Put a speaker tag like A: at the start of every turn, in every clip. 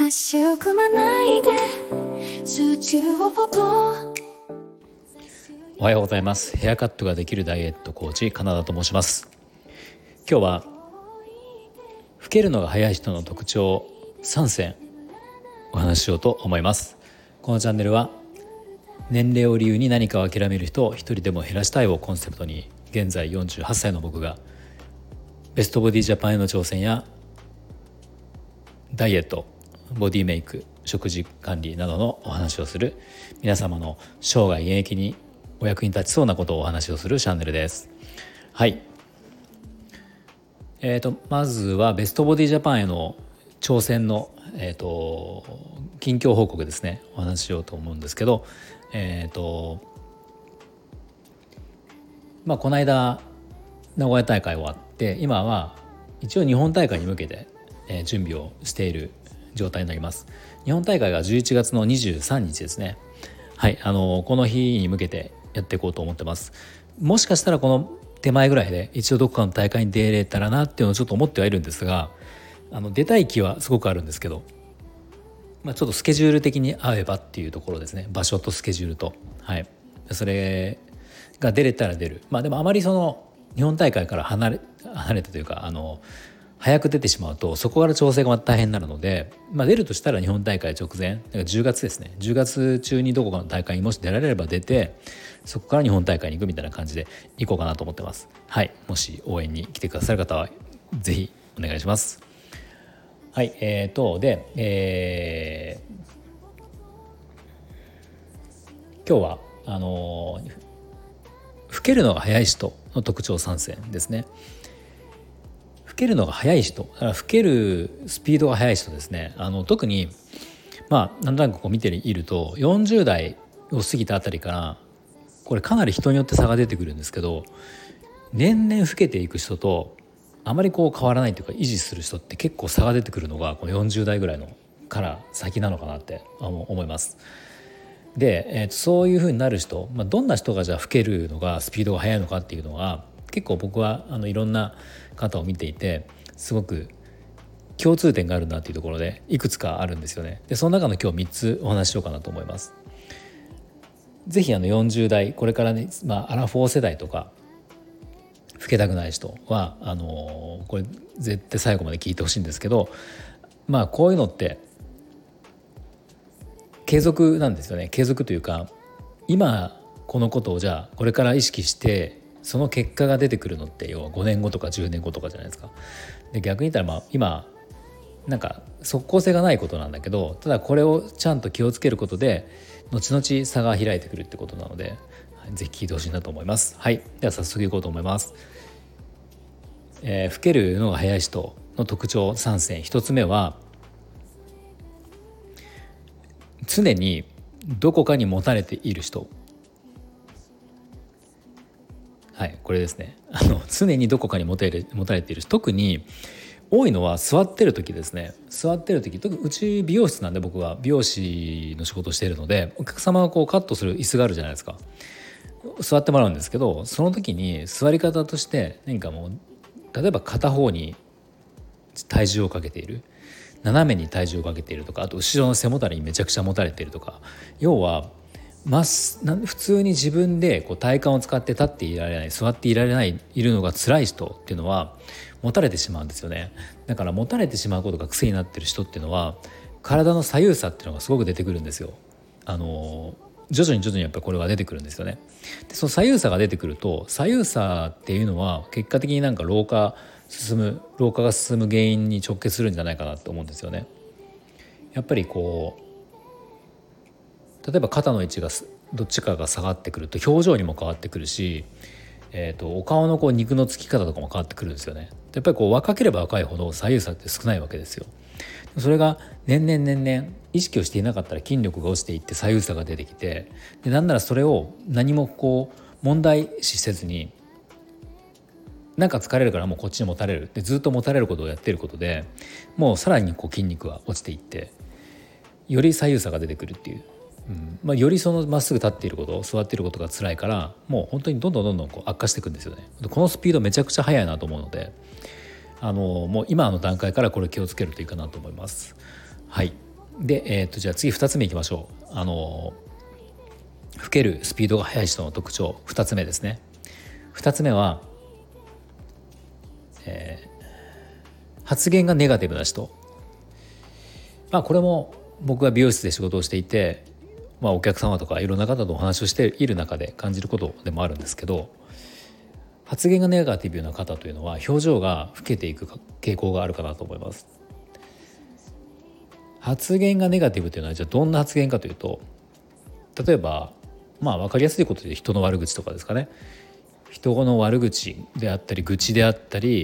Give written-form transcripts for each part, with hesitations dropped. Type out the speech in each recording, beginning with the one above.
A: 足を組まないで数値をポポ。
B: おはようございます。ヘアカットができるダイエットコーチカナダと申します。今日は老けるのが早い人の特徴3選お話ししようと思います。このチャンネルは年齢を理由に何かを諦める人を一人でも減らしたいをコンセプトに、現在48歳の僕がベストボディジャパンへの挑戦やダイエット、ボディメイク、食事管理などのお話をする、皆様の生涯現役にお役に立ちそうなことをお話をするチャンネルです。はい。まずはベストボディジャパンへの挑戦の、近況報告ですね、お話ししようと思うんですけど、この間名古屋大会終わって、今は一応日本大会に向けて、準備をしている状態になります。日本大会が11月の23日ですね。はい、この日に向けてやっていこうと思ってます。もしかしたらこの手前ぐらいで一度どこかの大会に出れたらなっていうのをちょっと思ってはいるんですが、出たい気はすごくあるんですけど、ちょっとスケジュール的に合えばっていうところですね。場所とスケジュールと、はい、それが出れたら出る。でもあまりその日本大会から離れてというか、早く出てしまうとそこから調整がまた大変になるので、出るとしたら日本大会直前、だから10月ですね。10月中にどこかの大会にもし出られれば出て、そこから日本大会に行くみたいな感じで行こうかなと思ってます。はい、もし応援に来てくださる方はぜひお願いします。はい、で、今日は老けるのが早い人の特徴3選ですね。老けるのが早い人、だから老けるスピードが速い人ですね。特になんとなくこう見ていると40代を過ぎたあたりから、これかなり人によって差が出てくるんですけど、年々老けていく人とあまりこう変わらないというか維持する人って結構差が出てくるのがこの40代ぐらいのから先なのかなって思います。で、そういう風になる人、どんな人がじゃあ老けるのがスピードが速いのかっていうのは、結構僕はいろんな方を見ていてすごく共通点があるなっていうところでいくつかあるんですよね。でその中の今日3つお話ししようかなと思います。ぜひ40代これからね、アラフォー世代とか老けたくない人はこれ絶対最後まで聞いてほしいんですけど、こういうのって継続なんですよね。継続というか、今このことをじゃあこれから意識してその結果が出てくるのって要は5年後とか10年後とかじゃないですか。で逆に言ったら今なんか即効性がないことなんだけど、ただこれをちゃんと気をつけることで後々差が開いてくるってことなので、ぜひ聞いてほしいなと思います。はい、では早速いこうと思います。老けるのが早い人の特徴3選。1つ目は常にどこかに持たれている人。はい、これですね。常にどこかに持たれている人、特に多いのは座ってる時ですね。座ってる時、特にうち美容室なんで、僕は美容師の仕事をしているので、お客様がこうカットする椅子があるじゃないですか。座ってもらうんですけど、その時に座り方として何かもう例えば片方に体重をかけている、斜めに体重をかけているとか、あと後ろの背もたれにめちゃくちゃ持たれているとか、要は普通に自分でこう体幹を使って立っていられない、座っていられない、いるのが辛い人っていうのは持たれてしまうんですよね。だから持たれてしまうことが癖になっている人っていうのは体の左右差っていうのがすごく出てくるんですよ。徐々にやっぱりこれが出てくるんですよね。でその左右差が出てくると、左右差っていうのは結果的になんか老化が進む原因に直結するんじゃないかなと思うんですよね。やっぱりこう例えば肩の位置がどっちかが下がってくると表情にも変わってくるし、お顔のこう肉のつき方とかも変わってくるんですよね。やっぱりこう若ければ若いほど左右差って少ないわけですよ。それが年々意識をしていなかったら筋力が落ちていって左右差が出てきて、でなんならそれを何もこう問題視せずに、なんか疲れるからもうこっちに持たれるでずっと持たれることをやっていることで、もうさらにこう筋肉が落ちていってより左右差が出てくるっていう、よりそのまっすぐ立っていること、座っていることが辛いから、もう本当にどんどんこう悪化していくんですよね。このスピードめちゃくちゃ速いなと思うので、もう今の段階からこれ気をつけるといいかなと思います。はい。 で、じゃあ次2つ目いきましょう。老けるスピードが速い人の特徴、2つ目ですね。2つ目は、発言がネガティブな人。これも僕が美容室で仕事をしていて、お客様とかいろんな方とお話をしている中で感じることでもあるんですけど、発言がネガティブな方というのは表情が老けていく傾向があるかなと思います。発言がネガティブというのはじゃあどんな発言かというと、例えば分かりやすいことで人の悪口とかですかね。人の悪口であったり愚痴であったり、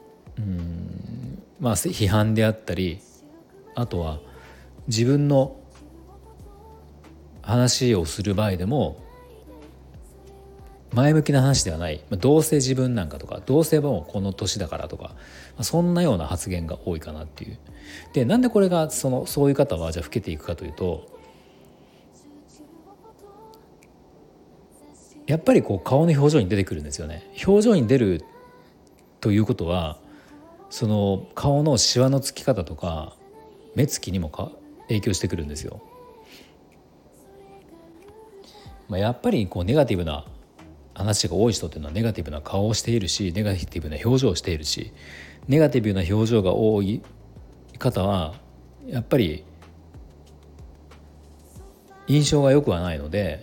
B: 批判であったり、あとは自分の話をする場合でも前向きな話ではない、どうせ自分なんかとか、どうせもうこの年だからとか、そんなような発言が多いかなっていう。で、なんでこれがそういう方はじゃあ老けていくかというと、やっぱり顔の表情に出てくるんですよね。表情に出るということは、その顔のシワのつき方とか目つきにも影響してくるんですよ。やっぱりネガティブな話が多い人っていうのはネガティブな顔をしているし、ネガティブな表情をしているし、ネガティブな表情が多い方はやっぱり印象が良くはないので、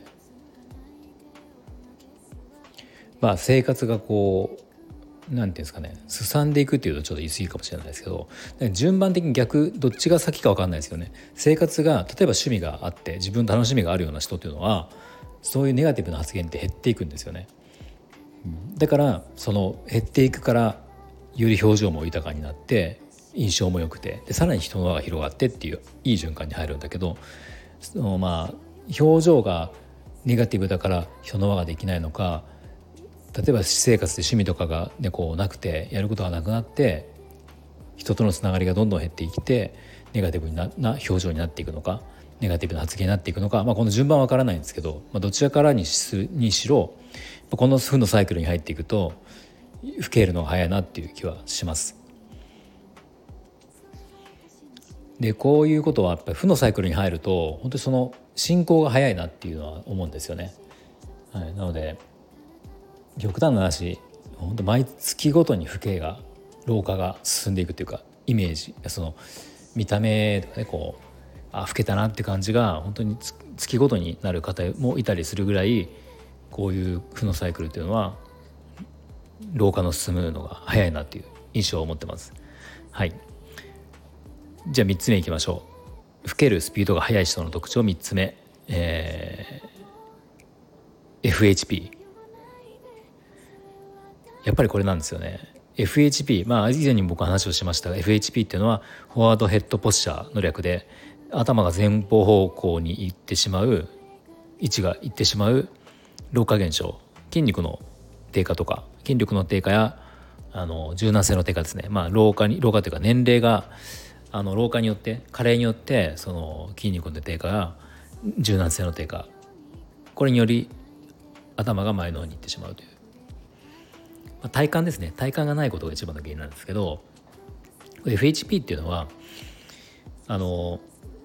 B: 生活がなんていうんですかね、すさんでいくっていうとちょっと言い過ぎかもしれないですけど、順番的に逆、どっちが先か分かんないですよね。生活が例えば趣味があって自分の楽しみがあるような人っていうのは、そういうネガティブな発言って減っていくんですよね。だから減っていくからより表情も豊かになって印象も良くて、でさらに人の輪が広がってっていういい循環に入るんだけど、表情がネガティブだから人の輪ができないのか、例えば私生活で趣味とかが、なくてやることがなくなって人とのつながりがどんどん減っていってネガティブな表情になっていくのか、ネガティブな発言になっていくのか、この順番は分からないんですけど、どちらからにしろこの負のサイクルに入っていくと老けるのが早いなっていう気はします。で、こういうことはやっぱり負のサイクルに入ると本当にその進行が早いなっていうのは思うんですよね。なので極端な話、本当毎月ごとに老化が進んでいくというか、イメージ、見た目とかね、老けたなって感じが本当に月ごとになる方もいたりするぐらい、こういう負のサイクルっていうのは老化の進むのが早いなっていう印象を持ってます。はい。じゃあ3つ目いきましょう。老けるスピードが速い人の特徴3つ目、FHP。やっぱりこれなんですよね。FHP、以前に僕話をしましたが、 FHP っていうのはフォワードヘッドポスチャーの略で、頭が前方方向に行ってしまう、位置が行ってしまう老化現象、筋肉の低下とか、筋力の低下や柔軟性の低下ですね。老化というか年齢が老化によって加齢によってその筋肉の低下や柔軟性の低下、これにより頭が前の方に行ってしまうという、体幹ですね。体幹がないことが一番の原因なんですけど、 FHP っていうのは老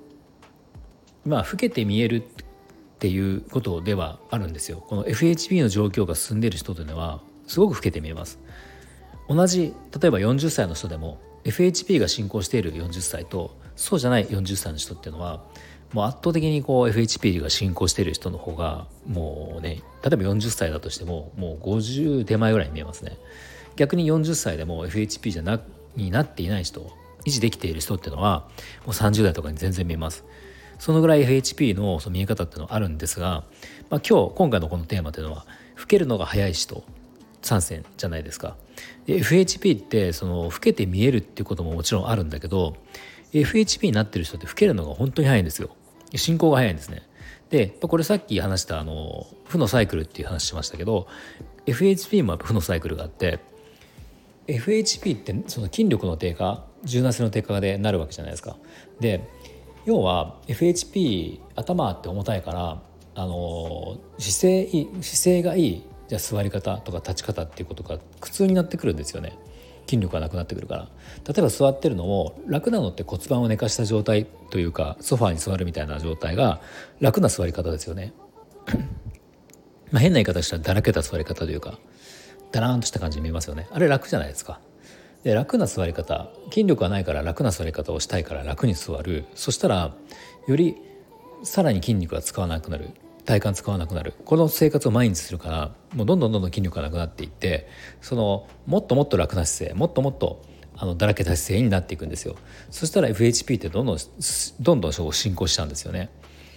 B: けて見えるっていうことではあるんですよ。この FHP の状況が進んでいる人というのはすごく老けて見えます。同じ例えば40歳の人でも FHP が進行している40歳とそうじゃない40歳の人っていうのは、もう圧倒的にFHP が進行している人の方がもうね、例えば40歳だとしてももう50手前ぐらいに見えますね。逆に40歳でも FHP になっていない人、維持できている人っていうのはもう30代とかに全然見えます。そのぐらい FHP の見え方っていうのはあるんですが、今回のこのテーマというのは老けるのが早い人参戦じゃないですか。で FHP って老けて見えるっていうことももちろんあるんだけど、 FHP になってる人って老けるのが本当に早いんですよ。進行が早いんですね。でこれさっき話した負のサイクルっていう話しましたけど、 FHP もやっぱ負のサイクルがあって、 FHP ってその筋力の低下、柔軟性の低下でなるわけじゃないですか。で要は FHP 頭って重たいから姿勢がいい、じゃあ座り方とか立ち方っていうことが苦痛になってくるんですよね。 筋力がなくなってくるから。例えば座ってるのも楽なのって骨盤を寝かした状態というかソファーに座るみたいな状態が楽な座り方ですよね。変な言い方したらだらけた座り方というかだらーんとした感じに見えますよね。あれ楽じゃないですか。で楽な座り方、筋力がないから楽な座り方をしたいから楽に座る。そしたらよりさらに筋肉が使わなくなる、体幹使わなくなる、この生活を毎日するからもうどんどん筋力がなくなっていって、そのもっともっと楽な姿勢、もっともっとだらけた姿勢になっていくんですよ。そしたら FHP ってどんどん進行しちゃうんですよね。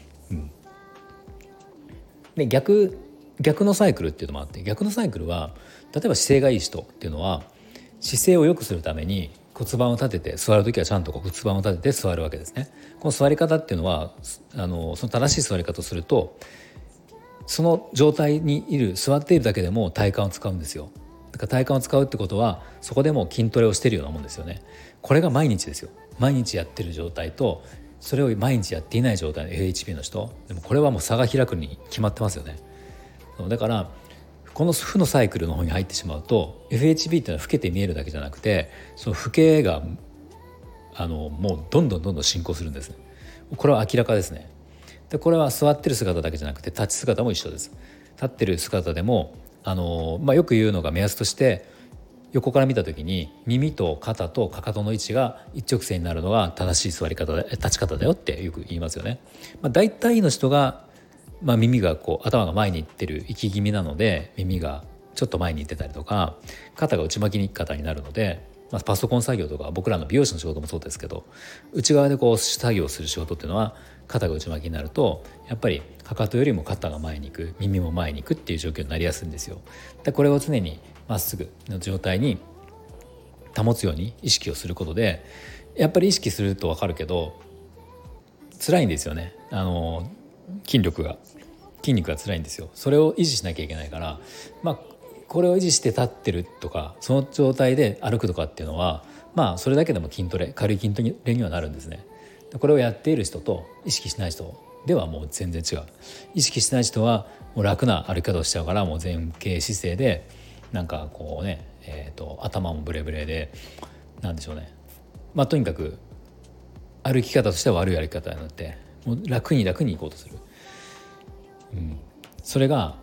B: で逆のサイクルっていうのもあって、逆のサイクルは例えば姿勢がいい人っていうのは姿勢を良くするために骨盤を立てて座るときはちゃんと骨盤を立てて座るわけですね。この座り方っていうのはその正しい座り方をするとその状態に座っているだけでも体幹を使うんですよ。だから体幹を使うってことはそこでも筋トレをしているようなもんですよね。これが毎日ですよ。毎日やってる状態とそれを毎日やっていない状態の FHP の人でもこれはもう差が開くに決まってますよね。だからこの負のサイクルの方に入ってしまうと FHP っていうのは老けて見えるだけじゃなくてその老けがもうどんどん進行するんです。これは明らかですね。でこれは座ってる姿だけじゃなくて立ち姿も一緒です。立ってる姿でもよく言うのが目安として横から見た時に耳と肩とかかとの位置が一直線になるのが正しい座り方で立ち方だよってよく言いますよね。大体の人が耳が頭が前にいってる息気味なので耳がちょっと前にいってたりとか肩が内巻きに肩になるので、パソコン作業とか僕らの美容師の仕事もそうですけど内側で作業する仕事っていうのは肩が内巻きになるとやっぱりかかとよりも肩が前に行く、耳も前に行くっていう状況になりやすいんですよ。でこれを常にまっすぐの状態に保つように意識をすることでやっぱり意識すると分かるけど辛いんですよね。筋肉が辛いんですよ。それを維持しなきゃいけないから、これを維持して立ってるとかその状態で歩くとかっていうのはそれだけでも軽い筋トレにはなるんですね。これをやっている人と意識しない人ではもう全然違う。意識しない人はもう楽な歩き方をしちゃうからもう前傾姿勢でなんか頭もブレブレでなんでしょうね。とにかく歩き方としては悪い歩き方になってもう楽に行こうとする。それが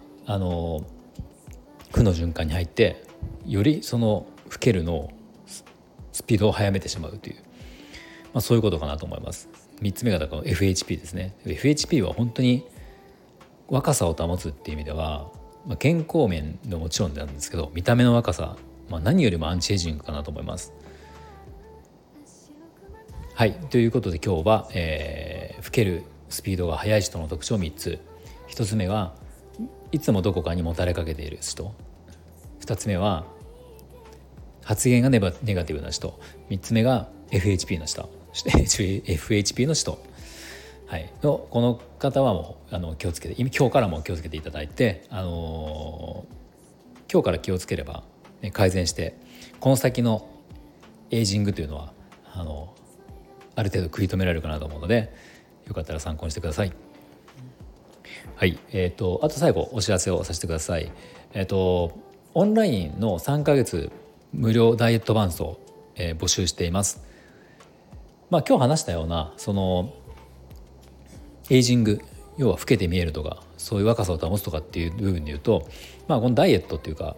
B: 負の循環に入ってよりその老けるのスピードを速めてしまうという、そういうことかなと思います。3つ目がだから FHP ですね。 FHP は本当に若さを保つっていう意味では、健康面のもちろんなんですけど見た目の若さ、何よりもアンチエイジングかなと思います。はい、ということで今日は、老けるスピードが速い人の特徴3つ。1つ目はいつもどこかにもたれかけている人。2つ目は発言がネガティブな人。3つ目が FHP の人FHP の人、この方はもう気をつけて今日からも気をつけていただいて、今日から気をつければ、改善してこの先のエイジングというのはある程度食い止められるかなと思うのでよかったら参考にしてください。はい、あと最後お知らせをさせてください。オンラインの3ヶ月無料ダイエット伴走、募集しています。今日話したようなそのエイジング、要は老けて見えるとかそういう若さを保つとかっていう部分で言うと、このダイエットっていうか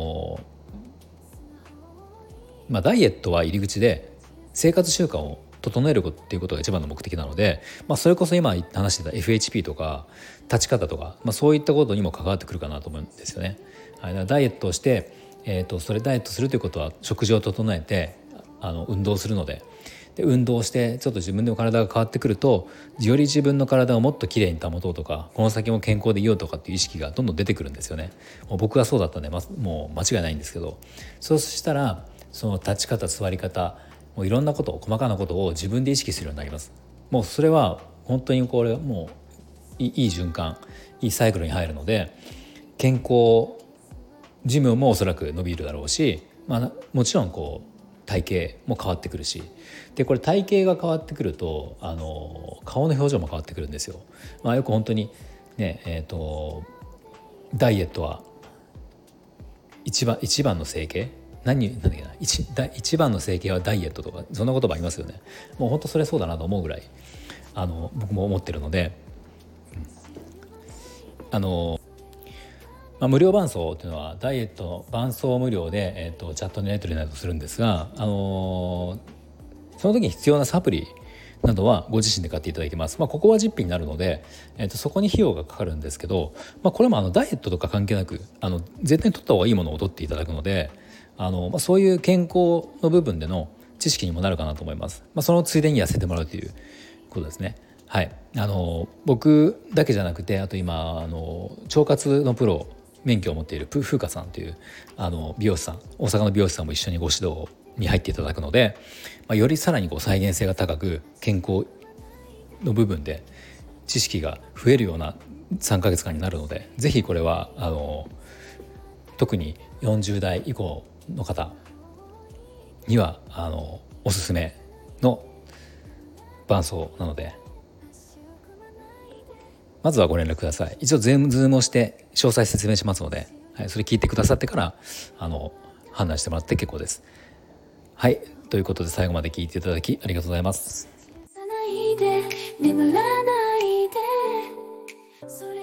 B: ダイエットは入り口で生活習慣を整えるっていうことが一番の目的なので、それこそ今話してた FHP とか立ち方とか、そういったことにも関わってくるかなと思うんですよね。ダイエットをして、ダイエットするということは食事を整えて運動するので、運動してちょっと自分でも体が変わってくるとより自分の体をもっときれいに保とうとかこの先も健康でいようとかっていう意識がどんどん出てくるんですよね。もう僕がそうだったんで、もう間違いないんですけど、そうしたらその立ち方座り方もういろんなこと細かなことを自分で意識するようになります。もうそれは本当にこれもういい循環いいサイクルに入るので健康寿命もおそらく伸びるだろうし、もちろん体型も変わってくるし、でこれ体型が変わってくると顔の表情も変わってくるんですよ。よく本当にねダイエットは一番の整形なんだっけな、一番の整形はダイエットとかそんな言葉ありますよね。もう本当それそうだなと思うぐらい僕も思ってるので、無料伴走というのはダイエットの伴走無料で、チャットのやり取りなどするんですが、その時に必要なサプリなどはご自身で買っていただいてます。ここは実費になるので、そこに費用がかかるんですけど、これもダイエットとか関係なく絶対に取った方がいいものを取っていただくので、そういう健康の部分での知識にもなるかなと思います。そのついでに痩せてもらうということですね。はい、僕だけじゃなくて、あと今腸活のプロ免許を持っている風花さんという美容師さん、大阪の美容師さんも一緒にご指導に入っていただくので、よりさらに再現性が高く健康の部分で知識が増えるような3ヶ月間になるので、ぜひこれは特に40代以降の方にはおすすめの伴走なので、まずはご連絡ください。一応ズームをして詳細説明しますので、はい、それ聞いてくださってから判断してもらって結構です。はい、ということで最後まで聞いていただきありがとうございます。
A: 眠らないで